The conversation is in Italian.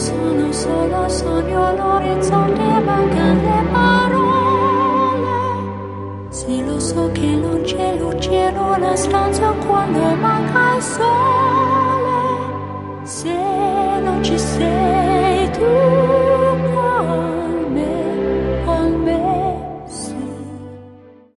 sono solo sogno, l'orizzonte mancano le parole. Se lo so che non c'è luce in una stanza quando manca il sole. Se non ci sei tu.